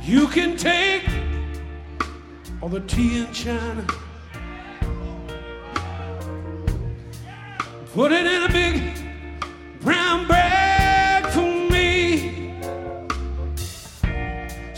You can take all the tea in China, put it in a big